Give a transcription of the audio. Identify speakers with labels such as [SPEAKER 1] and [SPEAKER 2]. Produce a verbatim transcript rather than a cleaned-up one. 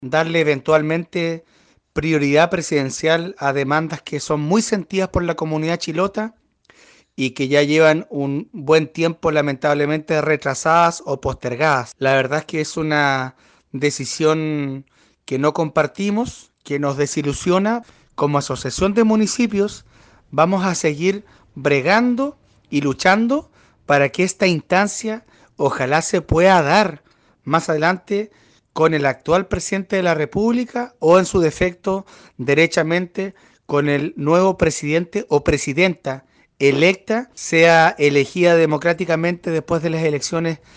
[SPEAKER 1] darle eventualmente prioridad presidencial a demandas que son muy sentidas por la comunidad chilota y que ya llevan un buen tiempo lamentablemente retrasadas o postergadas. La verdad es que es una decisión que no compartimos, que nos desilusiona. Como asociación de municipios vamos a seguir bregando y luchando para que esta instancia ojalá se pueda dar más adelante con el actual presidente de la República o en su defecto derechamente con el nuevo presidente o presidenta electa, sea elegida democráticamente después de las elecciones